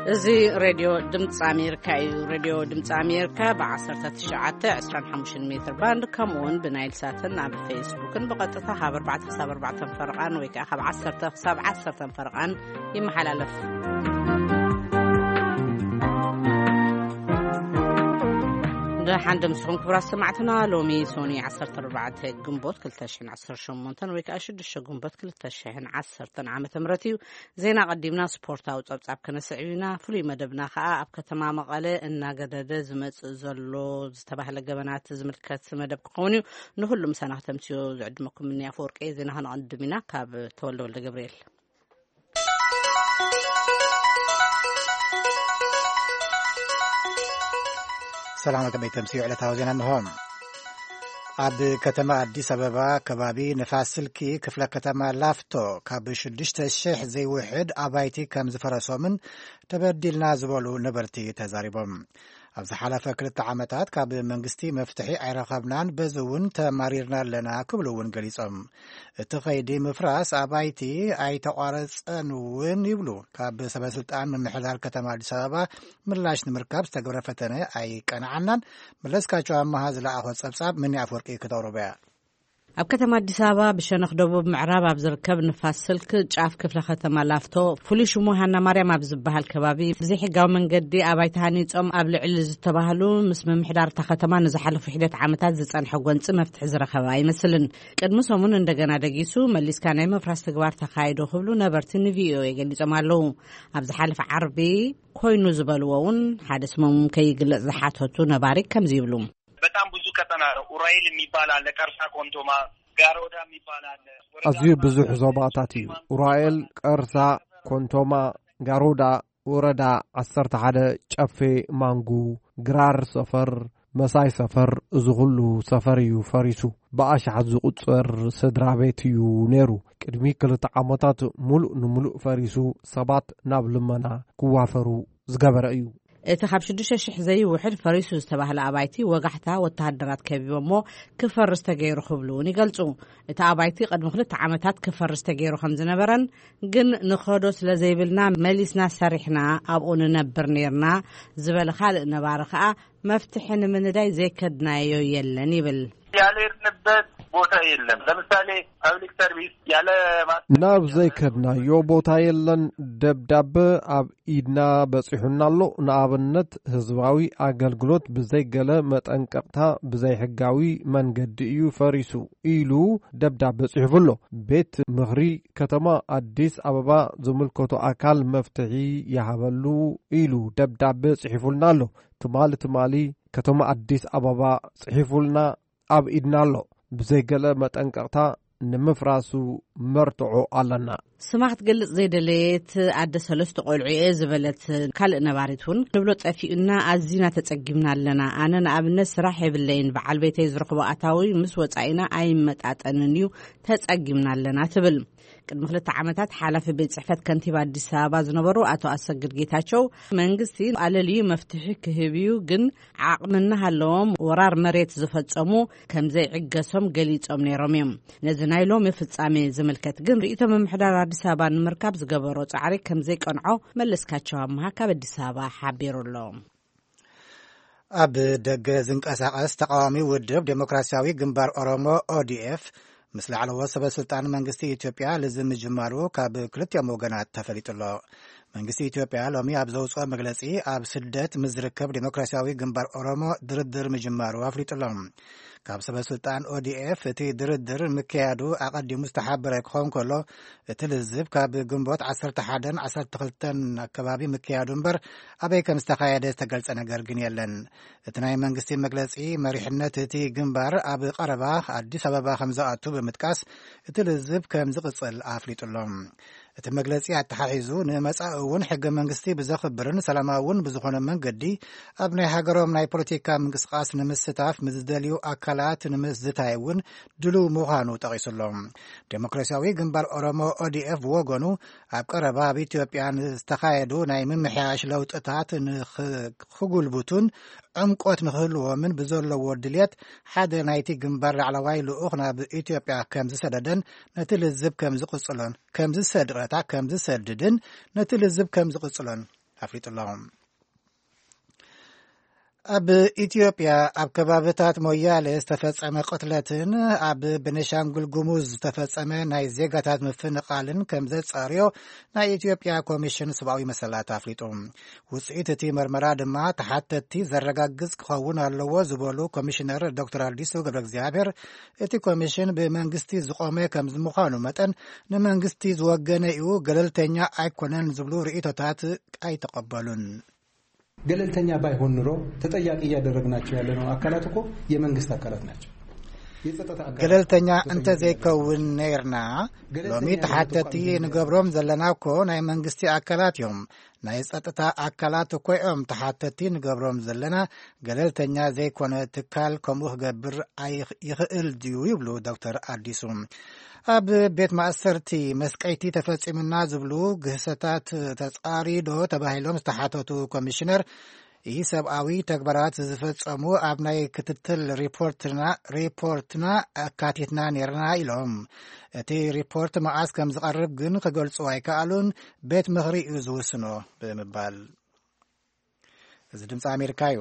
زي راديو دمت أمريكا راديو دمت أمريكا بعصرة الشعات 25 متر باند كمون بنايل ساتن على فيسبوك بقطتها ب4 حساب 4 فرقان ويك أخذ 10 حساب 10 فرقان يمحل ألف ده حند مسخون كبر سمعتنا لومي سوني 14 جنبوت كل تشحن 10 شمونتن ويك أشد الشجنبوت كل تشحن 10 عام تمرتيو زينا قدمنا سبورت أو تبع كنسعينا فلي مدبنا خاء أبك تمام قلة إن جدد زمت زلوا استباح لجبنات زملكات مدب قوني نهلم سنة تمسيو عندكم مني أفورك إيه زينا هنقدمنا كاب تولوا لجبريل سلام عليكم تمسيو على توزينا مهم عبد كتما أديس أبابا كبابي نفاس سلكي كفلا كتما لافتو كابش دشت الشيخ زي واحد أبايتي كم زفرسو من تبدلنا زبولو نبرتي تزاربهم أبز حالة كلت عامتات كاب منغستي مفتحي عراقبنان بزون تماريرنا لنا كبلون قليسهم تخيدي مفراس أبايتي أي تقارس أنوين يبلو كاب سبا سلطان من محلال كتما أديس أبابا ملاش نمركب ستقبر فتنة أي كان عنان ملسكا شو أما هذا لا أخذ سبساب مني أفوركي كتورو بيا أب كتما ديسابا بشنخ دبوب معراب أبزركب نفاس سلك جاف كفلا ختما لافتو فوليش موهانا مريم أبزبها الكبابي زي حقاو من قدي أبايتها نيتهم أبل علز تباهلو مسمى محدار تختما نزحلو في حدة عامتات زيتان حقوانت مفتح زرخواي مثلا قد مسومون اندقنا دقيسو مليس كان مفراس تقوار تخايدو خبلو نبرتين فيو يقلي زمالو أبزحالف عربي كوينو زبالوون حادث ممكن يقلق زحاتهتو نبارك كم زيبلوم በጣም ብዙ ከተማ ኡራኤል የሚባል አለ ቀርሳ ኮንቶማ ጋሮዳ የሚባል አለ አዚዩ ብዙ ዞባታት እዩ ኡራኤል ቀርሳ ኮንቶማ ጋሮዳ ወረዳ 11 ጨፌ ማንጉ ግራር ሰፈር መሳይ ሰፈር ዝኹሉ ሰፈር እዩ ፈሪሱ በአሽዓት ዝቁፅር ስድራ ቤት እዩ ነይሩ ቅድሚ ክልተ ዓመታት ሙሉእ ፈሪሱ ሰባት ናብ ልመና ክዋፈሩ ዝገበረ እዩ اتخاب شدوش زي وحد فريسو استباهل أبايتي وقحتها والتهدرات كبيبا مو كفر استغيرو خبلوني قلتو اتا أبايتي قد مخلط عامتات كفر استغيرو خمزنا برن قن نخدوس لزيبلنا مليسنا سارحنا أبقون نبر نيرنا زبال خالق نبارخا مفتحن من داي زي كدنا يلني بل يالير نبت ቦታ የለም ለምሳሌ ፐብሊክ ሰርቪስ ያለ ናብ ዘይከድና ዮ ቦታ የለን ደብዳቤ ኣብ ኢድና በጽሑናሎ ንኣብነት ህዝባዊ አገልግሎት ብዘይገለ መጠንቀቅታ ብዘይ ሕጋዊ መንገዲ እዩ ፈሪሱ ኢሉ ደብዳቤ ጽሑፍሎ ቤት ምኽሪ ከተማ አዲስ አበባ ዝምልከቶ አካል መፍትሒ ያሃበሉ ኢሉ ደብዳቤ ጽሑፍልናሎ ትማሊ ከተማ አዲስ አበባ ጽሑፍልና ኣብ ኢድናሎ بزيقل متنقطع نمفراسو مرتعو علنا سمعت قلت زي دليت عد سلست قلعي زبلت كال نبارتون نبلو تأفيقنا عزينا تتقمنا لنا أنا نقابلنا سراحي باللين بعال بيتي زرقبا أتاوي مسوة عينا أي متعطننيو تتقمنا لنا تبل قد مخلط عامتات حالة في بيت صحفة كنتيبة أديس أبابا زنبرو أتو أسجد جيتاتشو منقسي على لي مفتحي كهبيو جن عقمنها اللوم ورار مريت زفتسمو كم زي عقسهم قليتهم نيرميم نزنايلوم يفتسامي زملكت جن رئيتهم محدار أديس أبابا نمركب زقبرو تعري كم زي قنعو ملس كاتشو همها كاب أديس أبابا حابيرو اللوم أب دق زنك أساقس تقوامي ودب ديمقراسياوي جنبار أورومو ODF مثل على وصف سلطان منغستي إثيوبيا لازم جمارو كاب كلتيا موغنات تفليت الله منغستي إثيوبيا لومي أبزوصو مغلسي أب سدت مزركب ديمقراسياوي جنبار أورومو دردر مجمارو أفليت الله كاب سبب سلطان ODF تي دردر مكيادو أقدي مستحبر يكون كله تلزب كاب جنبوت 11 كبابي مكيادو مبر أبي كمستقايدة تقلت أنا قرقن يلن اتناي منغستي مغلسي مريحنة تي جنبار أب قربا أدي سببا 5 أتو بمتكاس تلزب كمزقصل أفليت الله تمغلسي التحيزو نمصاون حق منغستي بزخبرن سلاماون بزخونه منغدي ابني هاغروم ناي بوليتيكا منغسقاس نمستاف مزدليو اكلات نمزتايون دلو موهانو تقيسلهم ديمقراسياوي جنبار اورومو ODF وغونو ابقربا بإثيوبيان استخايدو ناي ممحياش لوطታት خغلبوتون عمقوت نخلو من بزولو ودليت حدا نايتي جنبار علواي لوخنا بإثيوبيا كم زسددن نتلزب كم زقصلن كم زسدرتا كم زسددن نتلزب كم زقصلن ኣፍሊጡሎም ኣብ ኢትዮጵያ ኣብ ከባቢታት ሞያሌ ዝተፈጸመ ቅትለትን ኣብ ቤኒሻንጉል ጉሙዝ ዝተፈጸመ ናይ ዜጋታት ምፍንቃልን ከም ዘጻርዮ ናይ ኢትዮጵያ ኮሚሽን ሰብኣዊ መሰላት ኣፍሊጡ ውጽኢት እቲ መርመራ ድማ ተሓተቲ ዘረጋግጽ ክኸውን ኣለዎ ዝበሉ ኮሚሽነር ዶክተር አዲሱ ገብረ እግዚአብሔር እቲ ኮሚሽን ብመንግስቲ ዝቆመ ከም ዝምዃኑ መጠን ንመንግስቲ ዝወገነ እዩ ገለልተኛ ኣይኮነን ዝብሉ ርእቶታት ኣይተቀበሉን ገለልተኛ ባይሆን ኑሮ ተጠያቂ ያደረግናቸው ያለነው አካላት እኮ የመንግስት አካላት ናቸው ገለልተኛ እንተ ዘይከውን ነይርና ሎሚ ተሓተቲ ንገብሮም ዘለና እኮ ናይ መንግስቲ አካላት እዮም ናይ ጸጥታ አካላት እኮ እዮም ተሓተቲ ንገብሮም ዘለና ገለልተኛ ዘይኮነ ትካል ከምኡ ክገብር ይኽእል ድዩ ይብሉ ዶክተር አዲሱ ኣብ ቤት ማእሰርቲ መስቀይቲ ተፈጺምና ዝብሉ ግህሰታት ተጻሪዶ ተባሂሎም ዝተሓተቱ ኮሚሽነር ይህ ሰብኣዊ ተግባራት ዝፈጸሙ ኣብ ናይ ክትትል ሪፖርትና ኣካቲትና ነርና ኢሎም እቲ ሪፖርት መዓስ ከም ዝቐርብ ግን ክገልጹ ኣይከኣሉን ቤት ምኽሪ እዩ ዝውስኖ ብምባል እዚ ድምፂ ኣሜሪካ እዩ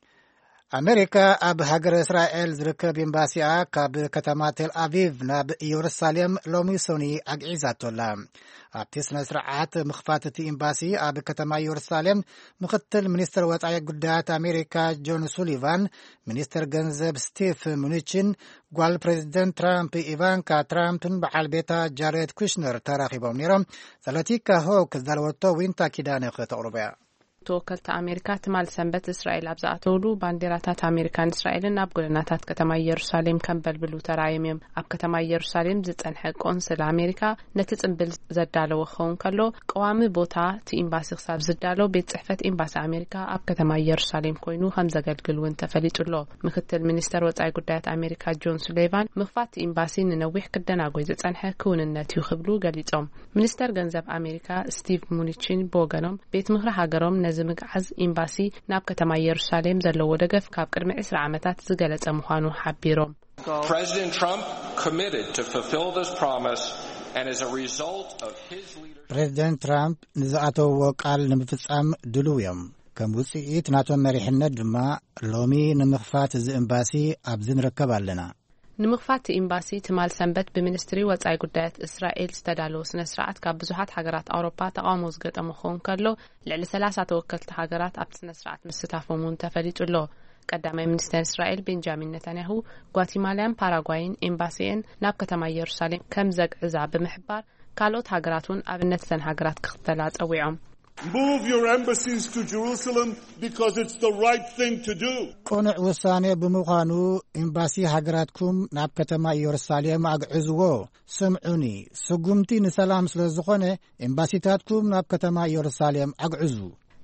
ኣሜሪካ ኣብ ሃገረ እስራኤል ዝርከብ ኤምባሲኣ ካብ ከተማ ቴል አቪቭ ናብ ኢየሩሳሌም ሎሚ ሶኒ ኣግዒዛቶላ ኣብቲ ስነ ስርዓት ምኽፋት እቲ ኤምባሲ ኣብ ከተማ ኢየሩሳሌም ምክትል ሚኒስትር ወፃኢ ጉዳያት ኣሜሪካ ጆን ሱሊቫን ሚኒስትር ገንዘብ ስቲቭ ሙኒችን ጓል ፕሬዚደንት ትራምፕ ኢቫንካ ትራምፕን በዓል ቤታ ጃሬድ ኩሽነር ተራኺቦም ነይሮም ዘለቲካ ሆክ ዘለወቶ ዊንታ ኪዳነ ከተቕርበያ ተወከልቲ ኣሜሪካ ትማል ሰንበት እስራኤል ኣብ ዝኣተውሉ ባንዴራታት ኣሜሪካን እስራኤልን ኣብ ጎደናታት ከተማ ኢየሩሳሌም ከም በልብሉ ተራእዮም እዮም ኣብ ከተማ ኢየሩሳሌም ዝጸንሐ ቆንስል ኣሜሪካ ነቲ ጽምብል ዘዳለወ ክኸውን ከሎ ቀዋሚ ቦታ እቲ ኤምባሲ ክሳብ ዝዳለው ቤት ጽሕፈት ኤምባሲ ኣሜሪካ ኣብ ከተማ ኢየሩሳሌም ኮይኑ ከም ዘገልግል እውን ተፈሊጡሎ ምክትል ሚኒስተር ወጻኢ ጉዳያት ኣሜሪካ ጆን ሱሊቫን ምኽፋት ኤምባሲ ንነዊሕ ክደናጎይ ዝጸንሐ ክውንነት እዩ ክብሉ ገሊጾም ሚኒስተር ገንዘብ ኣሜሪካ ስቲቭ ሙኒችን ብወገኖም ቤት ምኽሪ ሃገሮም ዝምግዓዝ ኤምባሲ ናብ ከተማ ኢየሩሳሌም ዘለዎ ደገፍ ካብ ቅድሚ 20 ዓመታት ዝገለጸ ምዃኑ ሓቢሮም President Trump committed to fulfill this promise and as a result of his leadership President Trump ንዝኣተወ ቃል ንምፍጻም ድሉው እዮም ከም ውጽኢት ናቶም መሪሕነት ድማ ሎሚ ንምኽፋት እዚ ኤምባሲ ኣብዚ ንርከብ ኣለና ንምኽፋት ኤምባሲ ትማል ሰንበት ብሚኒስትሪ ወጻኢ ጉዳያት እስራኤል ዝተዳለወ ስነ ስርዓት ካብ ብዙሓት ሃገራት ኣውሮፓ ተቃውሞ ዝገጠሙ ክኸውን ከሎ ልዕሊ 30 ተወከልቲ ሃገራት ኣብቲ ስነ ስርዓት ምስታፎም እውን ተፈሊጡሎ ቀዳማይ ሚኒስትር እስራኤል ቤንጃሚን ነታንያሁ ጓቲማላን ፓራጓይን ኤምባሲን ናብ ከተማ ኢየሩሳሌም ከም ዘግዕዛ ብምሕባር ካልኦት ሃገራት እውን ኣብነት ዘን ሃገራት ክኽተላ ጸዊዖም Move your embassies to Jerusalem because it's the right thing to do. ቆንዕ ውሳኔ ብምዃኑ ኤምባሲ ሃገራትኩም ናብ ከተማ ኢየሩሳሌም ኣግዕዝዎ ስምዑኒ ስጉምቲ ንሰላም ስለ ዝኾነ ኤምባሲታትኩም ናብ ከተማ ኢየሩሳሌም ኣግዕዙ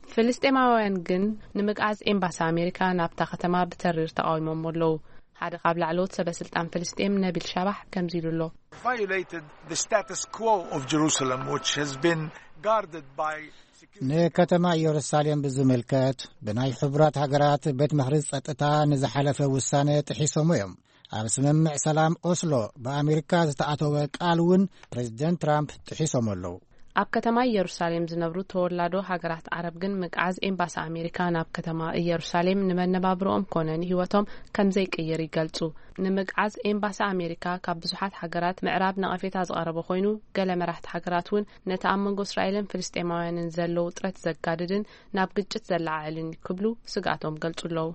ፍልስጤማውያን ግን ንምግዓዝ ኤምባሲ ኣሜሪካ ናብታ ከተማ ብተሪር ተቃዊሞም ኣለዉ ሓደ ካብ ላዕሎት ሰበስልጣን ፍልስጤም ነቢል ሻባሕ ከምዚ ኢሉሎ violated the status quo of Jerusalem which has been guarded by ንከተማ ኢየሩሳሌም ብዝምልከት ብናይ ሕቡራት ሃገራት ቤት ምኽሪ ጸጥታ ንዝሓለፈ ውሳነ ጥሒሶም እዮም ኣብ ስምምዕ ሰላም ኦስሎ በኣሜሪካ ዝተኣተወ ቃል እውን ፕሬዚደንት ትራምፕ ጥሒሶም ኣለዉ ኣብ ከተማ ኢየሩሳሌም ዝነብሩ ተወላዶ ሃገራት ዓረብ ግን ምግዓዝ ኤምባሲ ኣሜሪካ ናብ ከተማ ኢየሩሳሌም ንመነባብሮኦም ኮነ ንህይወቶም ከም ዘይቀየር ይገልጹ ንምግዓዝ ኤምባሲ ኣሜሪካ ካብ ብዙሓት ሃገራት ምዕራብ ነቐፌታ ዝቐረበ ኮይኑ ገለ መራሕቲ ሃገራት እውን ነቲ ኣብ መንጎ እስራኤልን ፍልስጤማውያንን ዘለው ውጥረት ዘጋድድን ናብ ግጭት ዘላዓልን ክብሉ ስጋቶም ገልጹለው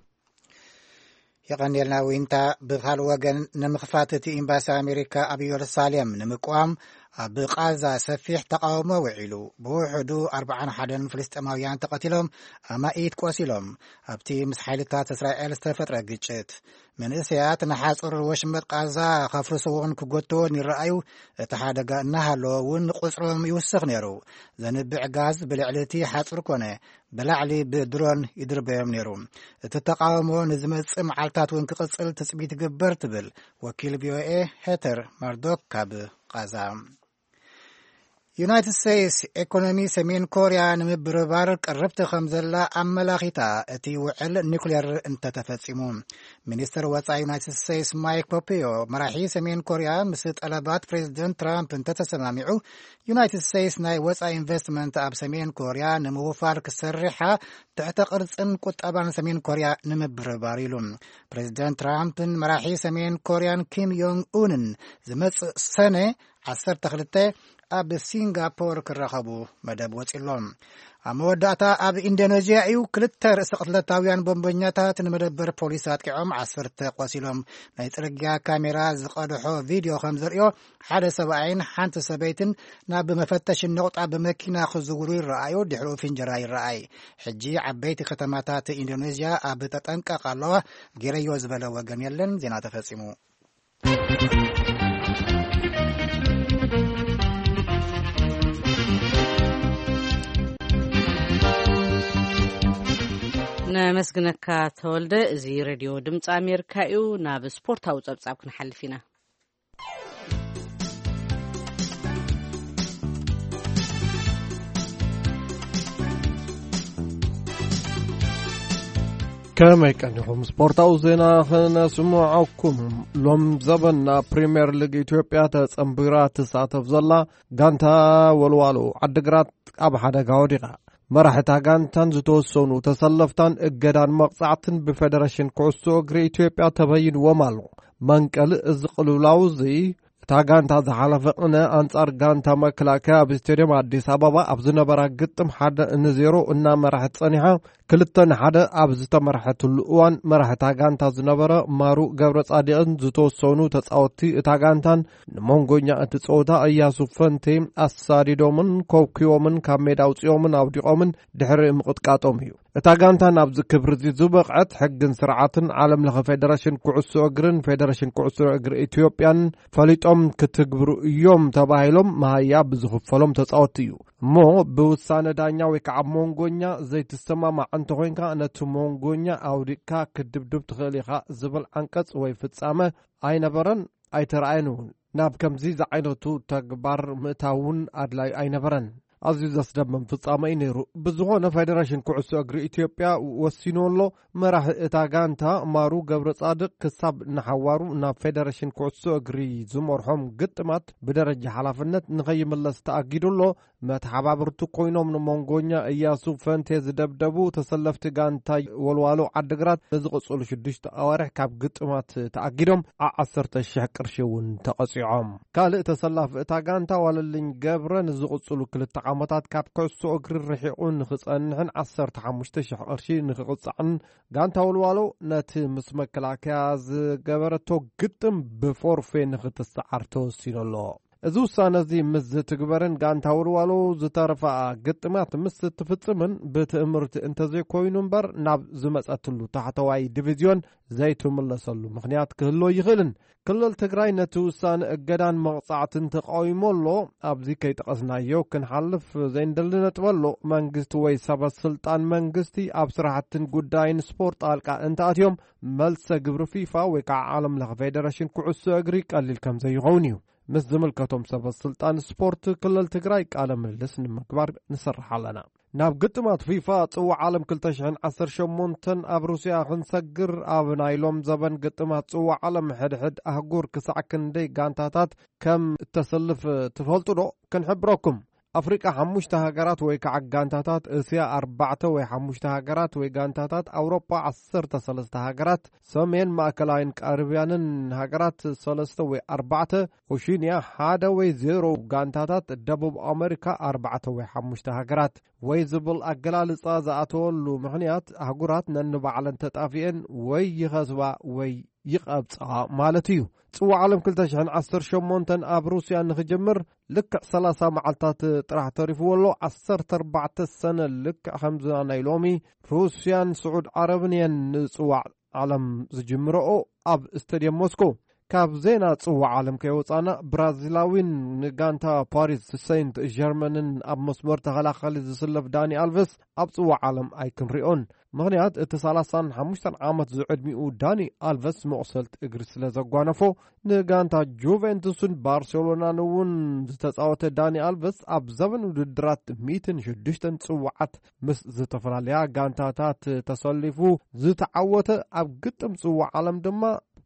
የቀንየልና ዊንታ ብኻል ወገን ንምኽፋት እቲ ኤምባሲ ኣሜሪካ ኣብ ኢየሩሳሌም ንምቋም ኣብ ቃዛ ሰፊሕ ተቃውሞ ውዒሉ ብውሕዱ 41 ፍልስጤማውያን ተቐቲሎም ኣማኢት ቆሲሎም ኣብቲ ምስ ሓይልታት እስራኤል ዝተፈጥረ ግጭት መንእሰያት ንሓፁር ወሽመጥ ቃዛ ከፍርስዎን ክጎትዎን ይረኣዩ እቲ ሓደጋ እናሃለዎ እውን ቁፅሮም ይውስኽ ነይሩ ዘንብዕ ጋዝ ብልዕሊ እቲ ሓፁር ኮነ ብላዕሊ ብድሮን ይድርበዮም ነይሩ እቲ ተቃውሞ ንዝመጽእ መዓልታት እውን ክቕፅል ትፅቢት ይግበር ትብል ወኪል ቪኦኤ ሄተር ማርዶክ ካብ ቃዛ ዩናይትድ ስቴትስ ኢኮኖሚ ሰሜን ኮርያ ንምብርባር ቅርብቲ ከም ዘላ ኣመላኺታ እቲ ውዕል ኒኩሌር እንተተፈጺሙ ሚኒስትር ወጻኢ ዩናይትድ ስቴትስ ማይክ ፖምፒዮ መራሒ ሰሜን ኮርያ ምስ ጠለባት ፕሬዚደንት ትራምፕ እንተተሰማሚዑ ዩናይትድ ስቴትስ ናይ ወጻኢ ኢንቨስትመንት ኣብ ሰሜን ኮርያ ንምውፋር ክሰርሓ ትሕተ ቅርጽን ቁጠባን ሰሜን ኮርያ ንምብርባር ኢሉ ፕሬዚደንት ትራምፕን መራሒ ሰሜን ኮርያን ኪም ዮንግ ኡንን ዝመጽእ ሰነ 12 ኣብ ሲንጋፖር ክረኸቡ መደብ ወፂሎም ኣብ መወዳእታ ኣብ ኢንዶኔዥያ እዩ ክልተ ርእሰ ቅትለታውያን ቦምበኛታት ንመደበር ፖሊስ ኣጥቂዖም 10 ቆሲሎም ናይ ጽርግያ ካሜራ ዝቐድሖ ቪድዮ ከም ዘርእዮ ሓደ ሰብኣይን ሓንቲ ሰበይትን ናብ መፈተሽ ነቑጣ ብመኪና ክዝውሩ ይረኣዩ ድሕሪኡ ፍንጀራ ይረኣይ ሕጂ ዓበይቲ ከተማታት ኢንዶኔዥያ ኣብ ተጠንቀቕ ኣለዋ ጌረዮ ዝበለ ወገን የለን ዜና ተፈጺሙ ነመስግነካ ተወልደ እዚ ሬድዮ ድምፂ ኣሜሪካ እዩ ናብ ስፖርታዊ ጸብጻብ ክንሓልፍ ኢና ከመይ ቀኒኹም ስፖርታዊ ዜና ክነስምዓኩም ሎም ዘበና ፕሪምየር ሊግ ኢትዮጵያ ተጸምቢራ ትሳተፍ ዘላ ጋንታ ወልዋሎ ዓዲግራት ኣብ ሓደጋ ወዲቓ መራሕታ ጋንታን ዝተወሰኑ ተሰለፍታን እገዳን መቕጻዕትን ብፌደሬሽን ኩዕሶ እግሪ ኢትዮጵያ ተበይንዎም ኣሎ መንቀል እዚ ቅልውላው እዚ እታ ጋንታ ዝሓለፈ ቅነ ኣንጻር ጋንታ መከላከያ ኣብ ስቴድየም ኣዲስ ኣበባ ኣብ ዝነበራ ግጥም 1-0 እናመራሕት ጸኒሓ 2-1 ኣብ ዝተመርሐትሉ እዋን መራሕታ ጋንታ ዝነበረ ማሩ ገብረ ጻዲቕን ዝተወሰኑ ተጻወቲ እታ ጋንታን ንመንጎኛ እቲ ጸወታ እያሱ ፈንቴ ኣሳዲዶምን ኮብኪዮምን ካብ ሜዳ ኣውፅኦምን ኣውዲቖምን ድሕሪ ምቕጥቃጦም እዩ እታ ጋንታ ናብዚ ክብሪ ዝበቕዐት ሕግን ስርዓትን ዓለም ለኸ ፌደሬሽን ኩዕሶ እግርን ፌደሬሽን ኩዕሶ እግሪ ኢትዮጵያን ፈሊጦም ክትግብሩ እዮም ተባሂሎም መሃያ ብዝኽፈሎም ተጻወቲ እዩ እሞ ብውሳነ ዳኛ ወይ ከዓ ሞንጎኛ ዘይትሰማማዕ እንተኾይንካ ነቲ ሞንጎኛ ኣውዲቕካ ክድብድብ ትኽእል ኢኻ ዝብል አንቀጽ ወይ ፍጻመ ኣይነበረን ኣይተረኣየን እውን ናብ ከምዚ ዝዓይነቱ ተግባር ምእታውን ኣድላይ ኣይነበረን ኣዝዩ ዘስደመም ፍጻመ እዩ ነይሩ ብዝኾነ ፌደሬሽን ኩዕሶ እግሪ ኢትዮጵያ ወሲኑሎ መራሒ እታ ጋንታ ማሩ ገብረ ጻድቕ ክሳብ ንሓዋሩ ናብ ፌደሬሽን ኩዕሶ እግሪ ዝመርሖም ግጥማት ብደረጃ ሓላፍነት ንኸይምለስ ተኣጊዱሎ መተሓባብርቱ ኮይኖም ንመንጎኛ እያሱ ፈንቴ ዝደብደቡ ተሰለፍቲ ጋንታ ወልዋሎ ዓዲግራት ዝቕጽሉ 6 ኣዋርሕ ካብ ግጥማት ተኣጊዶም 10,000 ቅርሺ እውን ተቐፂዖም ካልእ ተሰላፊ እታ ጋንታ ዋለልኝ ገብረ ንዝቕጽሉ ክልተ ዓመታት ካብ ኩዕሶ እግሪ ርሒቑን ንኽጸንሕን 15,000 ቅርሺ ንኽቕጻዕን ጋንታ ወልዋሎ ነቲ ምስ መከላከያ ዝገበረቶ ግጥም ብፎርፌ ንኽትሰዓር ተወሲኑሎ እዚ ውሳነ እዚ ምስ ዝትግበርን ጋንታ ወልዋሎ ዝተረፈ ግጥማት ምስ ትፍጽምን ብትእምርቲ እንተዘይኮይኑ እምበር ናብ ዝመጸትሉ ታሕተዋይ ዲቪዝዮን ዘይትምለሰሉ ምኽንያት ክህሎ ይኽእልን ክልል ትግራይ ነቲ ውሳነ እገዳን መቕጻዕትን ተቃዊሞሎ ኣብዚ ከይጠቐስናዮ ክንሓልፍ ዘይንደሊ ነጥበሎ መንግስቲ ወይ ሰበት ስልጣን መንግስቲ ኣብ ስራሕትን ጉዳይን ስፖርት ጣልቃ እንተኣትዮም መልሰ ግብሪ ፊፋ ወይ ከዓ ዓለም ለኸ ፌደሬሽን ኩዕሶ እግሪ ቀሊል ከም ዘይኸውን እዩ ምስ ዝምልከቶም ሰበት ስልጣን ስፖርት ክልል ትግራይ ቃለ ምልልስ ንምግባር ንሰርሕ ኣለና ናብ ግጥማት ፊፋ ጽዋዕ ዓለም 2018 ኣብ ሩስያ ክንሰግር ኣብ ናይሎም ዘበን ግጥማት ጽዋዕ ዓለም ሕድሕድ ኣህጉር ክሳዕ ክንደይ ጋንታታት ከም እተሰልፍ ትፈልጡ ዶ ክንሕብረኩም ኣፍሪቃ 5 ሃገራት ወይ ከዓ ጋንታታት እስያ 4 ወይ 5 ሃገራት ወይ ጋንታታት ኣውሮፓ 13 ሃገራት ሰሜን ማእከላይን ካሪቢያንን ሃገራት 3 ወይ 4 ኦሺንያ 1 ወይ 0 ጋንታታት ደቡብ ኣሜሪካ 4 ወይ 5 ሃገራት ወይ ዝብል ኣገላልጻ ዝኣተወሉ ምኽንያት ኣህጉራት ነንባዕለን ተጣፊአን ወይ ይኸስባ ወይ ይቐብጻ ማለት እዩ ጽዋዕ ዓለም 2018 ኣብ ሩስያ ንኽጅምር ልክዕ 30 መዓልታት ጥራሕ ተሪፍዎሎ 14 ሰነ ልክዕ ከምዚ ናይ ሎሚ ሩስያን ስዑድ ዓረብን እየን ንጽዋዕ ዓለም ዝጅምረኦ ኣብ ስታድየም ሞስኮ ካብ ዜና ጽዋዕ ዓለም ከይወፃና ብራዚላዊን ንጋንታ ፓሪስ ሴንት ጀርመንን ኣብ መስመር ተኸላኸሊ ዝስለፍ ዳኒ ኣልቨስ ኣብ ጽዋዕ ዓለም ኣይክንሪኦን ምኽንያት እቲ 35 ዓመት ዝዕድሚኡ ዳኒ ኣልቨስ መቕሰልቲ እግሪ ስለ ዘጓነፎ ንጋንታ ጁቬንቱስን ባርሴሎናን እውን ዝተጻወተ ዳኒ ኣልቨስ ኣብ ዘመን ውድድራት 106 ጽዋዓት ምስ ዝተፈላለያ ጋንታታት ተሰሊፉ ዝተዓወተ ኣብ ግጥም ጽዋዕ ዓለም ድማ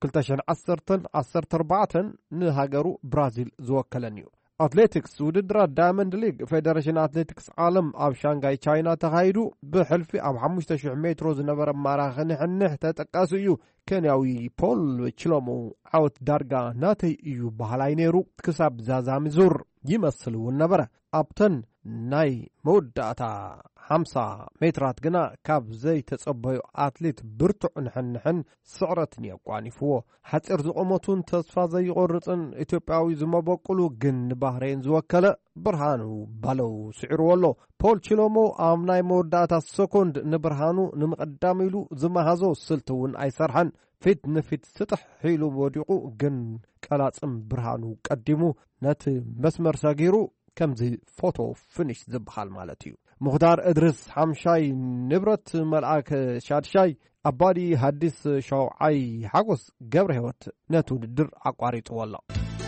2014 ንሃገሩ ብራዚል ዝወከለን እዩ። አትሌቲክስ ውድድራት ዳይመንድ ሊግ ፌዴሬሽን አትሌቲክስ ዓለም ኣብ ሻንጋይ ቻይና ተኻይዱ ብሕልፊ ኣብ 5000 ሜትሮ ዝነበረ ማራኸኒ ሕንሕ ተጠቃሲ እዩ። ኬንያዊ ፖል ችሎሞ ዓወት ዳርጋ ናተይ እዩ ባህላይ ነይሩ ክሳብ ዛዛሚ ዙር ይመስል እውን ነበረ። ኣብተን ናይ መወዳእታ 50 ሜትራት ግና ካብ ዘይተጸበዩ ኣትሌት ብርቱዕ ንሕንሕን ስዕረትን የቋኒፍዎ። ሓፂር ዝቆመቱን ተስፋ ዘይቆርፅን ኢትዮጵያዊ ዝመበቁሉ ግን ባህሬን ዝወከለ ብርሃኑ ባለው ስዒርዎ ኣሎ። ፖል ችሎሞ ኣብ ናይ መወዳእታ ሰኮንድ ንብርሃኑ ንምቀዳም ኢሉ ዝመሃዞ ስልቲ እውን ኣይሰርሐን። ፊት ንፊት ስጥሕ ሒሉ ወዲቁ ግን ቀላጽም ብርሃኑ ቀዲሙ ነቲ መስመር ሰጊሩ ከምዚ ፎቶ ፊኒሽ ዝበሃል ማለት እዩ። ሙኽታር እድርስ ሓምሻይ ንብረት መልአክ ሻድሻይ ኣባዲ ሃዲስ ሸውዓይ ሓጎስ ገብረ ሕይወት ነቲ ውድድር ኣቋሪጥዎ ኣሎ።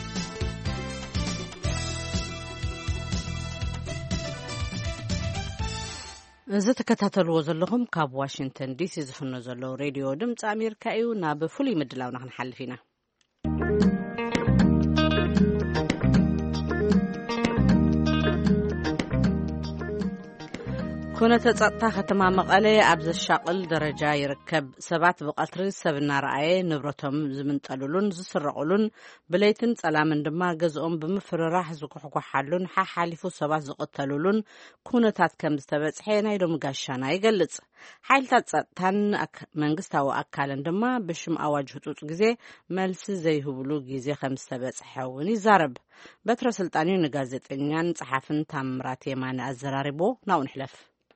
እዚ ተከታተልዎ ዘለኹም ካብ ዋሽንግተን ዲሲ ዝፍኖ ዘሎ ሬድዮ ድምፂ ኣሜሪካ እዩ። ናብ ፍሉይ ምድላውና ክንሓልፍ ኢና። ኩነተ ጸጥታ ከተማ መቐለ ኣብ ዘሻቅል ደረጃ ይርከብ። ሰባት ብቐትሪ ሰብ እናረኣየ ንብረቶም ዝምንጠሉሉን ዝስረቑሉን ብለይትን ጸላምን ድማ ገዝኦም ብምፍርራሕ ዝኩሕኩሓሉን ሓሓሊፉ ሰባት ዝቕተሉሉን ኩነታት ከም ዝተበጽሐ ናይ ሎሚ ጋሻና ይገልጽ። ሓይልታት ጸጥታን መንግስታዊ ኣካልን ድማ ብሽም ኣዋጅ ህጡጥ ግዜ መልሲ ዘይህብሉ ግዜ ከም ዝተበጽሐ እውን ይዛረብ። በትረ ስልጣን ንጋዜጠኛን ጸሓፍን ታምራት የማነ ኣዘራሪቦ ናው ንሕለፍ።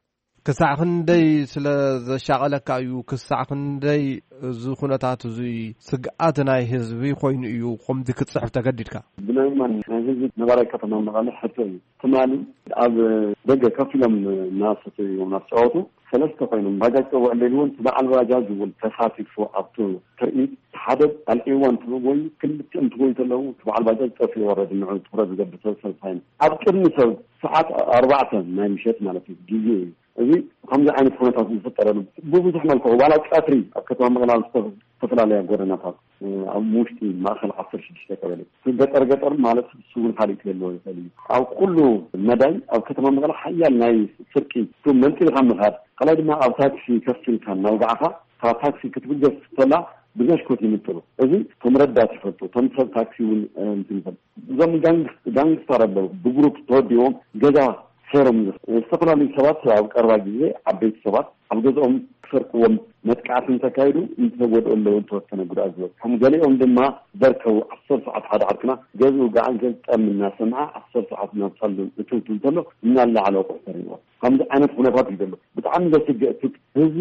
ክሳዕ ክንደይ ስለ ዘሻቀለካ እዩ? ክሳዕ ክንደይ እዚ ኩነታት እዚ ስግኣት ናይ ህዝቢ ኮይኑ እዩ ከምዚ ክትፅሕፍ ተገዲድካ? ብናይማን ናይ ህዝቢ ነባራይ ከተማ መቐለ ሕቶ እዩ። ትማሊ ኣብ ደገ ከፍ ኢሎም እናሰተዩ እናተጫወቱ ሰለስተ ኮይኖም ባጃጅ ተውዕለልውን በዓል ባጃጅ እውን ተሳቲፉ ኣብቱ ትርኢት ሓደ ኣልዒዋን ትወይ ክልቲኦም ትወይ ተለዉ በዓል ባጃጅ ጠፊ ወረድ ንዑ ትኩረት ዝገብር ሰብ ሳይን ኣብ ቅድሚ ሰብ ሰዓት 4 ናይ ምሸት ማለት እዩ ግዜ እዩ። እዚ ከምዚ ዓይነት ኩነታት ዝፈጠረሉ ብብዙሕ መልክዑ ዋላ ቀትሪ ኣብ ከተማ መቐለ ዝተፈላለዩ ጎደናታት ኣብ ውሽጢ ማእኸል 16 ቀበሌ ገጠር ማለት ስውን ካሊእ ክህልዎ ይኽእል እዩ። ኣብ ኩሉ መዳይ ኣብ ከተማ መቐለ ሓያል ናይ ስርቂ መንጢልካ ምኻድ ካልኣይ ድማ ኣብ ታክሲ ከፍ ኢልካ እናውጋዕካ ካብ ታክሲ ክትብገስ ተላ ብዘሽኮት ይምጥሉ። እዚ ቶም ረዳት ይፈልጡ ቶም ሰብ ታክሲ እውን እንትንፈል እዞም ጋንግስተር ኣለው ብግሩፕ ተወዲቦም ገዛ ሰሮም ዝተፈላለዩ ሰባት ኣብ ቀረባ ግዜ ዓበይቲ ሰባት ኣብ ገዝኦም ክሰርቅዎም መጥቃዕትን ተካይዱ እንተወድኡ ኣለዉ ተወሰነ ጉድኣት ዝበፅሑ ከም ገሊኦም ድማ ዘርከቡ 10 ሰዓት ሓደ ዓድክና ገዝኡ ገዓል ገዝጠም እናሰምዓ 10 ሰዓት እናፀሉ እትውቱ እንተሎ እናላዓለ ቁሕተር ይኖ ከምዚ ዓይነት ኩነታት እዩ ዘሎ። ብጣዕሚ ዘስግእ እዚ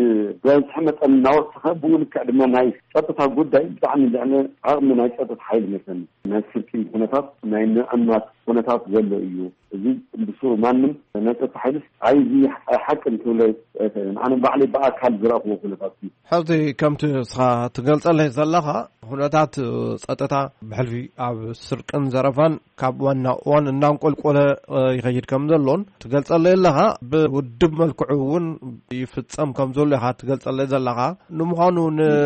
ብዝሕ መጠን እናወስኸ ብኡ ልክዕ ድማ ናይ ፀጥታ ጉዳይ ብጣዕሚ ልዕሊ ዓቕሚ ናይ ፀጥታ ሓይሊ ይመስለኒ ናይ ስርቂ ኩነታት ናይ ንዕማት ኩነታት ዘሎ እዩ። እዚ ብሱሩ ማንም ናይ ፀጥታ ሓይልስ ዓይዚ ሓቂ እንትብለ ኣነ ባዕሊ ብኣካል ዝረኽቦ ኩነታት እዩ። ሕዚ ከምቲ ስኻ ትገልጸለይ ዘለኻ ኩነታት ፀጥታ ብሕልፊ ኣብ ስርቅን ዘረፋን ካብ ዋና እዋን እናንቆልቆለ ይኸይድ ከም ዘሎን ትገልጸለይ ኣለኻ። ብውድብ መልክዑ እውን ይፍጸም ከም ዘሎ ኢኻ ትገልጸለይ ዘለኻ። ንምዃኑ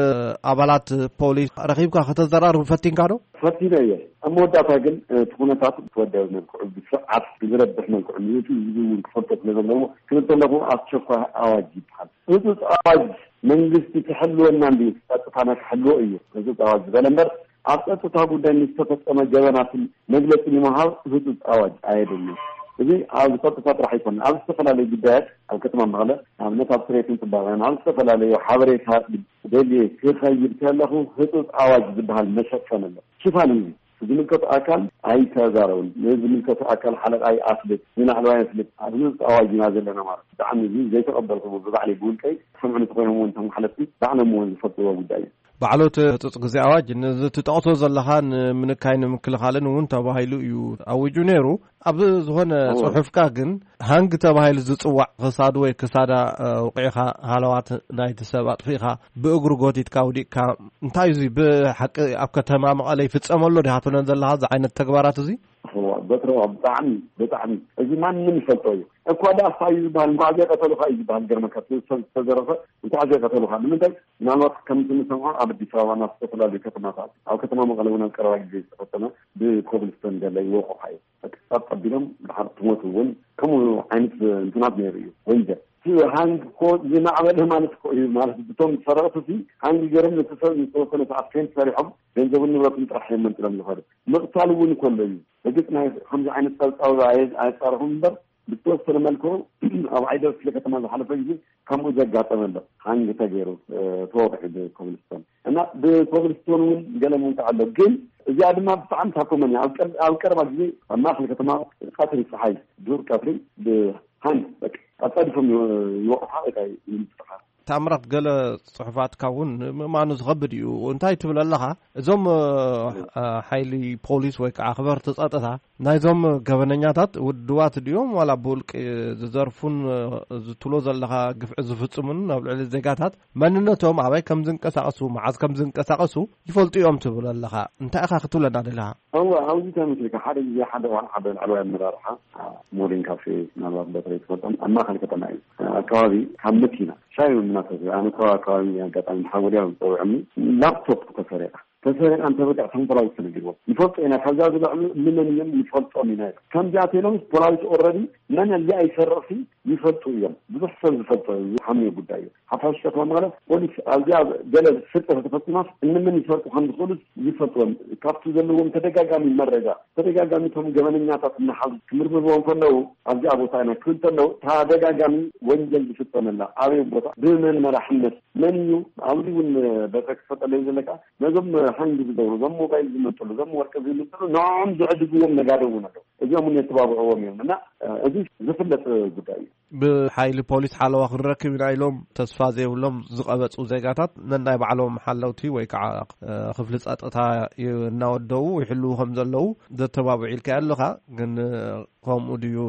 ንኣባላት ፖሊስ ረኺብካ ከተዘራርቡ ፈቲንካ ዶ? ፈቲነ እየ። ኣብ መወዳእታ ግን እቲ ኩነታት ተወዳዊ መልክዑ ብስርዓት ዝረብሕ መልክዑ ንቱ ዝውን ክፈልጦ ስለዘለዎ ክንብል ከለኹ ኣስቸኳይ ኣዋጅ ይበሃል። ህፁፅ ኣዋጅ መንግስቲ ክሕልወና እንዲ ፀጥታና ክሕልዎ እዩ ህፁፅ ኣዋጅ ዝበለ እምበር ኣብ ፀጥታ ጉዳይ ንዝተፈፀመ ጀበናትን መግለፂ ንምሃብ ህፁፅ ኣዋጅ ኣየድልን። እዚ ኣብ ፀጥታ ጥራሕ ኣይኮነን። ኣብ ዝተፈላለዩ ጉዳያት ኣብ ከተማ መቐለ ኣብነት ኣብ ስሬትን ፅባቐን ኣብ ዝተፈላለዩ ሓበሬታ ደልየ ክኸይድ ከለኹ ህፁፅ ኣዋጅ ዝበሃል መሸፈን ኣሎ ሽፋን እዩ። ዝምልከቱ ኣካል ኣይተዛረቡን ዝምልከቱ ኣካል ሓለቃይ ኣፍልጥ ንላዕለዋይ ኣፍልጥ ህፁፅ ኣዋጅ ኢና ዘለና ማለት ብጣዕሚ እዚ ዘይተቐበልኩ ብባዕሊ ብውልቀይ ሰምዑ እንትኮይኖም እውን ቶም ሓለፍቲ ባዕሎም እውን ዝፈልጥዎ ጉዳይ እዩ። ባዕሎት ተጽግዚ ኣዋጅ ነዚ ተጠቅሶ ዘለኻን ምንካይን ምክልኻልን እውን ተባሂሉ እዩ ኣውጁ ነይሩ ኣብ ዝኾነ ጽሑፍካ ግን ሃንግ ተባሂሉ ዝጽዋዕ ክሳዱ ወይ ክሳዳ ወቂዕኻ ሃለዋት ናይቲ ሰብ ኣጥፊኻ ብእግሩ ጎቲትካ ውዲቕካ እንታይ እዚ ብሓቂ ኣብ ከተማ መቐለ ይፍጸመሎ ዲሃቱነን ዘለኻ እዚ ዓይነት ተግባራት እዚ በትሮ ብጣዕሚ እዚ ማንም ይፈልጦ እዩ እኳ ዳሳ እዩ ዝበሃል እንኳዕ ቀተሉኻ እዩ ዝበሃል ገርመካ ተዘረፈ እንኳዕ ቀተሉኻ ንምንታይ ምናልባት ከም ትንሰምዖ ኣብ አዲስ ኣበባ ናብ ዝተፈላለዩ ከተማታት ኣብ ከተማ መቐለ እውን ኣብ ቀረባ ግዜ ዝተፈጸመ ብኮብልስቶን ገለ ይወቅዑ እዩ ተቀቢሎም ድሓር ትሞት እውን ከምኡ ዓይነት እንትናት ነይሩ እዩ ወንጀል ሃንግ ኮ ዝናዕበለ ማለት ኮ እዩ ማለት ብቶም ሰረቕቲ ሃንግ ገረም ንተሰብ ዝተወሰነ ሰዓት ከንት ሰሪሖም ገንዘቡን ንብረቱን ጥራሕ የመንጥሎም ዝኸዱ ምቕታል እውን ኮሎ እዩ እግጥ ናይ ከምዚ ዓይነት ፀብፃብ ኣይፃረፉም እምበር ብተወሰነ መልክዑ ኣብ ዓይደር ስለ ከተማ ዝሓለፈ ጊዜ ከምኡ ዘጋጠመሎ ሃንግ ተገይሩ ተወቅዒ ብኮብልስቶን እና ብኮብልስቶን እውን ገለ ምውቃዕ ኣሎ ግን እዚኣ ድማ ብጣዕሚ ታኮመኛ ኣብ ቀረባ ጊዜ ኣብ ማእኸል ከተማ ቀትሪ ፀሓይ ዱር ቀትሪ ብሃንግ በቃ ኣጣዲፎም ይወቅዓ እታይ ይምጥፋ ታምራት ገለ ጽሑፋትካ እውን ምእማኑ ዝኸብድ እዩ እንታይ ትብል ኣለኻ እዞም ሓይሊ ፖሊስ ወይ ከዓ ኣኽበርቲ ጸጥታ ናይዞም ገበነኛታት ውድዋት ድዮም ዋላ ብውልቂ ዝዘርፉን ዝትሎ ዘለኻ ግፍዒ ዝፍጽሙን ኣብ ልዕሊ ዜጋታት መንነቶም ኣበይ ከም ዝንቀሳቐሱ መዓዝ ከም ዝንቀሳቐሱ ይፈልጡ እዮም ትብል ኣለኻ እንታይ ኢኻ ክትብለና ደለኻ ኣብዚ ተመስሊካ ሓደ ግዜ ሓደ ዓለዋይ ኣመራርሓ ሞሪን ካፌ ናብራት በትሪ ትፈጸም ኣብ ማእኸል ከተማ እዩ ኣከባቢ ካብ መኪና ሻይ أنا كوا قطعين حاولي وعمي لابتوب كسرقة أنت بدأ تنفلاوي سنجيبه يفرط أنا كذا من يوم يفرط أمينه كم جاتي لهم فلاوي أوريدي من اللي يسرق فيه يفرط يوم بس يفرط حمي بداية حفاظ شكل مغلق وليس الجاب جلد ستة تفصيلات إن من يفرط خمس خلص يفرط كابتن زلهم تدقق من مرة تدقق من ثم جمال الناس من حظ كمر بوم فنو الجاب وطانا كنت لو تدقق من وينجل بستة من الله عارف بطا بمن مرحمة من يوم عاوزين بترك فترة ليزن لك نظم حنج بدور زم موبايل زمتلو زم وركز زمتلو نعم زعجوا نجارونه እዚኦም የተባበሩዎም እና እዚ ዝፍለጥ ጉዳይ ብሓይሊ ፖሊስ ሓለዋ ክረክብ ኢሎም ተስፋ ዘይብሎም ዝቐበጹ ዜጋታት ነናይ ባዕሎም ሓለውቲ ወይ ከዓ ክፍሊ ጸጥታ እናወደው ይሕልው ከም ዘለው ዘተባብዕ ኢልካ ኣለኻ ግን ከምኡ ድዩ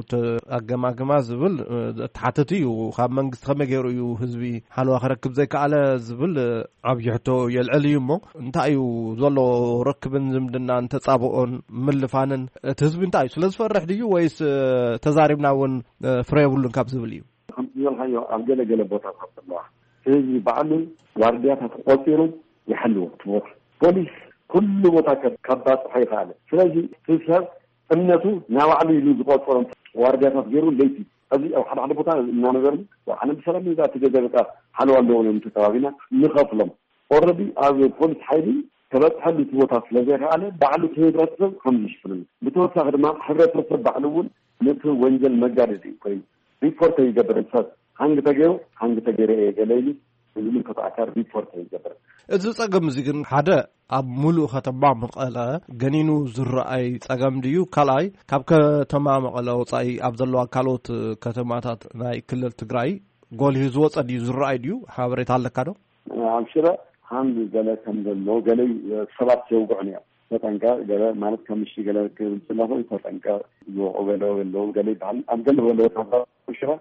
ኣገማግማ ዝብል ተሓተት እዩ ካብ መንግስቲ ከመይ ገይሩ እዩ ህዝቢ ሓለዋ ክረክብ ዘይከኣለ ዝብል ዓብዪ ሕቶ የልዕል እዩ እሞ እንታይ እዩ ዘሎ ርክብን ዝምድናን ተጻብኦን ምልፋንን እቲ ህዝቢ እንታይ እዩ ስለዝፈርሕ ድዩ ወይስ ተዛሪብና እውን ፍሬ የብሉን ካብ ዝብል እዩ ከምቲ ዝበልካዮ ኣብ ገለገለ ቦታታት ኣለዋ ህዝቢ ባዕሉ ዋርድያታት ቆፂሩ ይሓልዎ ትቦታ ፖሊስ ኩሉ ቦታ ከባፅሖ ይኽኣለ ስለዚ ሰብ እምነቱ ናባዕሉ ኢሉ ዝቆፀሮም ዋርድያታት ገይሩ ለይቲ እዚ ኣብ ሓደ ቦታ እናነገርሙ ኣነ ብሰላም እዛ ትገዘበቃ ሓለዋ ኣለዎ እዮም ተከባቢና ንኸፍሎም ኦልሬዲ ኣብ ፖሊስ ሓይሊ ተበፅሐሉ ቦታ ስለዘይከኣለ ባዕሉ ህብረተሰብ ከምዚ ይሽፍን ብተወሳኺ ድማ ሕብረተሰብ ባዕሉ እውን ነቲ ወንጀል መጋደዲ ኮይኑ ሪፖርት ይገብር ሰብ ሃንግ ተገይሩ ገለይሉ ዝምልከቱ ኣካል ሪፖርት ይገብር እዚ ጸገም እዚ ግን ሓደ ኣብ ሙሉእ ከተማ መቐለ ገኒኑ ዝረአይ ጸገም ድዩ ካልኣይ ካብ ከተማ መቐለ ወፃኢ ኣብ ዘለዋ ካልኦት ከተማታት ናይ ክልል ትግራይ ጎልሂ ዝወፀ ድዩ ዝረአይ ድዩ ሓበሬታ ኣለካ ዶ ኣብ ሽረ ሃንግ ገለ ከም ዘሎ ገለ ሰባት የውግዑን እዮም ተጠንቀ ገለ ማለት ከምሽ ገለ ክብልፅላኹ ተጠንቀ ዝወቁ ገለ ይበሃል ኣብ ገለ በለወታ ሽረ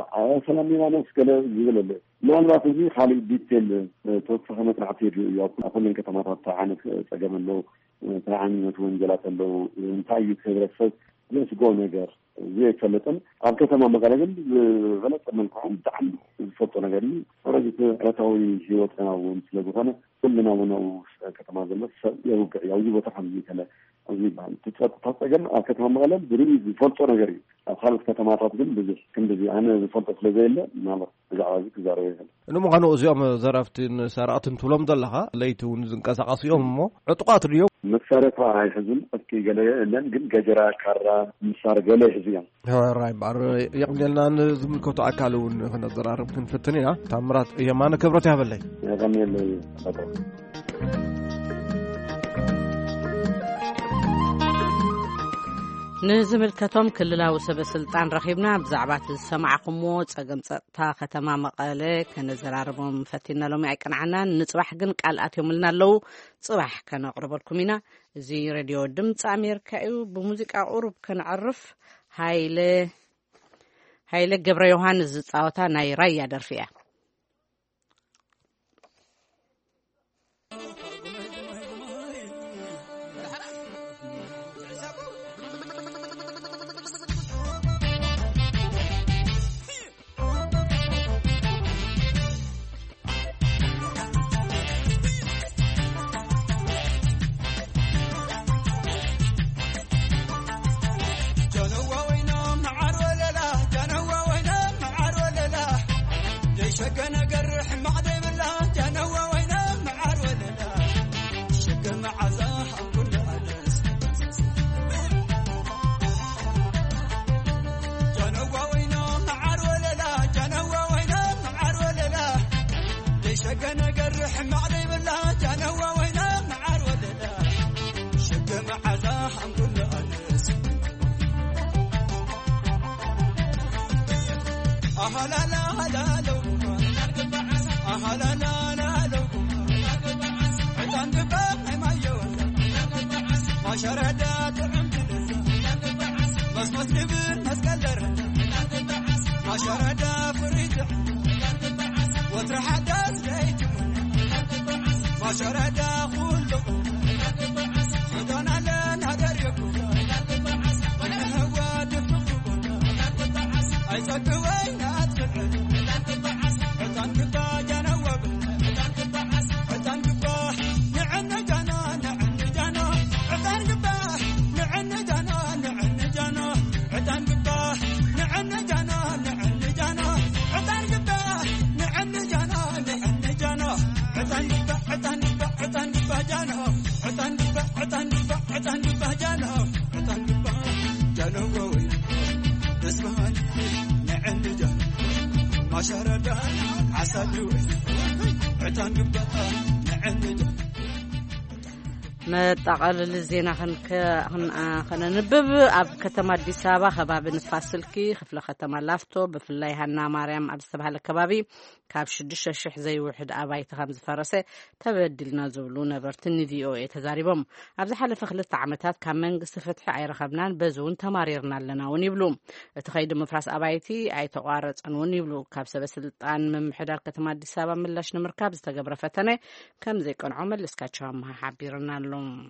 ሰላም ሊባኖስ ገለ ዝብል ኣሎ ምናልባት እዚ ካሊእ ዲቴል ተወሳኺ መጥራሕቲ የድዩ እዩ ኣብ ኩለን ከተማታት ዓይነት ፀገም ኣለዉ እንታይ ዓይነት ወንጀላት ኣለዉ እንታይ እዩ ሕብረተሰብ ዘስጎ ነገር ዘይፈለጥን ኣብ ከተማ መቐለ ግን ዝበለጠ መልክዑ ብጣዕሚ ዝፈልጦ ነገር እዩ ኦልሬዲ ዕለታዊ ሂወትና እውን ስለዝኾነ ኩልና እውን ከተማ ዘሎ ሰብ የውግዕ ኣብዚ ቦታ ከምዚ ከለ ኣብዚ ይበሃል ተፀገም ኣብ ከተማ መቐለ ብርኡ ዝፈልጦ ነገር እዩ ኣብ ካልኦት ከተማታት ግን ብዙሕ ክንደዚ ኣነ ዝፈልጦ ስለዘየለ ምናልባት ብዛዕባ እዚ ክዛረበ ይኽእል ንምዃኑ እዚኦም ዘረፍትን ሰራቕትን ትብሎም ዘለኻ ለይቲ እውን ዝንቀሳቐሱ እዮም እሞ ዕጡቃት ድዮም መሳርሒ ኣይሕዙን እስኪ ገለ የለን ግን ገጀራ ካራ ምሳር ገለ ይሕዙ እዮም ራይ ባር የቕኒልና ዝምልከቱ ኣካል እውን ክነዘራርብ ክንፍትን ኢና ታምራት የማነ ክብረት ያበለይ ያቀኒየለ ንዝምልከቶም ክልላዊ ሰበስልጣን ረኺብና ብዛዕባት ዝሰማዕኹምዎ ፀገም ፀጥታ ከተማ መቐለ ከነዘራርቦም ፈቲና ሎሚ ኣይቀንዓናን ንፅባሕ ግን ቃልኣት የምልና ኣለዉ ፅባሕ ከነቕርበልኩም ኢና እዚ ሬድዮ ድምፂ ኣሜሪካ እዩ ብሙዚቃ ቁሩብ ከነዕርፍ ሃይለ ገብረ ዮሃንስ ዝፃወታ ናይ ራያ ደርፊ እያ መጣቀለል ዜና ከነንብብ ኣብ ከተማ አዲስ አበባ ከባቢ ንፋስ ስልኪ ክፍለ ከተማ ላፍቶ ብፍላይ ሃና ማርያም ኣብ ዝተባሃለ ከባቢ ካብ 6,000 ዘይውሕድ ኣባይቲ ከም ዝፈረሰ ተበዲልና ዝብሉ ነበርቲ ንቪኦኤ ተዛሪቦም ኣብ ዝሓለፈ 2 ዓመታት ካብ መንግስቲ ፍትሒ ኣይረኸብናን በዝውን ተማሪርና ኣለና ውን ይብሉ እቲ ከይዲ ምፍራስ ኣባይቲ ኣይተቋረፀን ውን ይብሉ ካብ ሰበስልጣን ምምሕዳር ከተማ አዲስ አበባ ምላሽ ንምርካብ ዝተገብረ ፈተነ ከም ዘይቀንዖ መለስካቸው ሓቢርና ኣሎ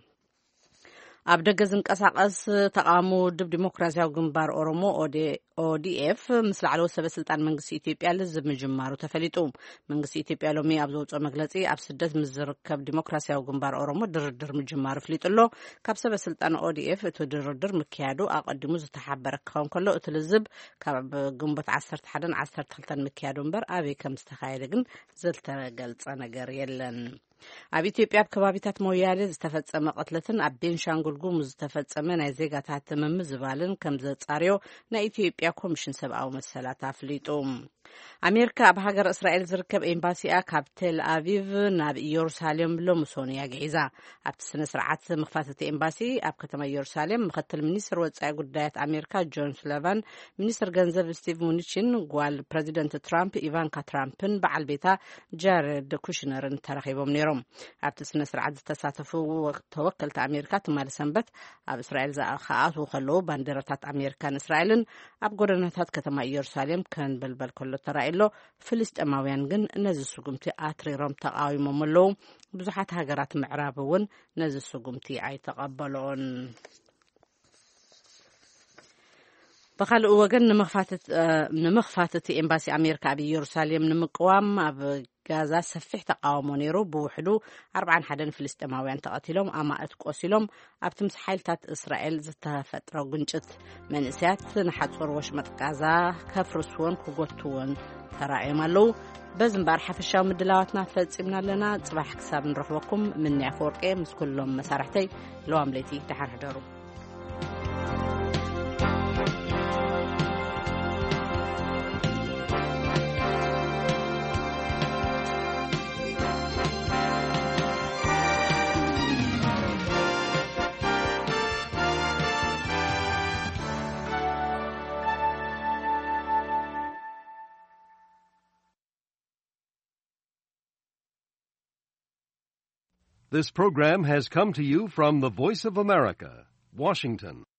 ኣብ ደገ ዝንቀሳቀስ ተቃውሞ ውድብ ዲሞክራሲያዊ ግንባር ኦሮሞ ኦዲኤፍ ምስ ላዕለዎት ሰበስልጣን መንግስቲ ኢትዮጵያ ልዝብ ምጅማሩ ተፈሊጡ መንግስቲ ኢትዮጵያ ሎሚ ኣብ ዘውፅኦ መግለፂ ኣብ ስደት ምስ ዝርከብ ዲሞክራሲያዊ ግንባር ኦሮሞ ድርድር ምጅማሩ ፍሊጡሎ ካብ ሰበስልጣን ኦዲኤፍ እቲ ድርድር ምክያዱ ኣቀዲሙ ዝተሓበረ ክኸውን ከሎ እቲ ልዝብ ካብ ግንቦት 11-12 ምክያዱ እምበር ኣበይ ከም ዝተካየደ ግን ዝተገልጸ ነገር የለን ኣብ ኢትዮጵያ ኣብ ከባቢታት ሞያሌ ዝተፈጸመ ቅትለትን ኣብ ቤንሻንጉል ጉሙዝ ዝተፈጸመ ናይ ዜጋታት ምምዝባልን ከም ዘጻርዮ ናይ ኢትዮጵያ ኮሚሽን ሰብኣዊ መሰላት ኣፍሊጡ ኣሜሪካ ኣብ ሃገር እስራኤል ዝርከብ ኤምባሲኣ ካብ ቴል አቪቭ ናብ ኢየሩሳሌም ሎምሶን ያግዒዛ ኣብቲ ስነ ስርዓት ምኽፋት ኤምባሲ ኣብ ከተማ ኢየሩሳሌም ምክትል ሚኒስትር ወጻኢ ጉዳያት ኣሜሪካ ጆን ሱሊቫን ሚኒስትር ገንዘብ ስቲቭ ሙኒቺን ጓል ፕሬዚደንት ትራምፕ ኢቫንካ ትራምፕን በዓል ቤታ ጃሬድ ኩሽነርን ተረኺቦም ነይሮም ኣብቲ ስነ ስርዓት ዝተሳተፉ ተወከልቲ ኣሜሪካ ትማል ሰንበት ኣብ እስራኤል ዝኣተዉ ከለዉ ባንዴራታት ኣሜሪካን እስራኤልን ኣብ ጎደናታት ከተማ ኢየሩሳሌም ከንበልበል ከሎ ተራእሎ ፍልስጤማውያን ግን ነዚ ስጉምቲ ኣትሪሮም ተቃዊሞም ኣለዉ ብዙሓት ሃገራት ምዕራብ እውን ነዚ ስጉምቲ ኣይተቐበሎን በኻልእ ወገን ንምኽፋት እቲ ኤምባሲ ኣሜሪካ ኣብ ኢየሩሳሌም ንምቅዋም ኣብ ጋዛ ሰፊሕ ተቃውሞ ነይሩ ብውሕዱ 41 ፍልስጤማውያን ተቐቲሎም ኣማእት ቆሲሎም ኣብቲ ምስ ሓይልታት እስራኤል ዝተፈጥረ ግንጭት መንእስያት ንሓጹር ወሽመጥ ጋዛ ከፍርስዎን ክጎትዎን ተራእዮም ኣለዉ በዚ እምበር ሓፈሻዊ ምድላዋትና ፈጺምና ኣለና ጽባሕ ክሳብ ንረኽበኩም ምንያ ፈወርቄ ምስ ኩሎም መሳርሕተይ ለዋም ለይቲ ድሓር ሕደሩ This program has come to you from the Voice of America, Washington.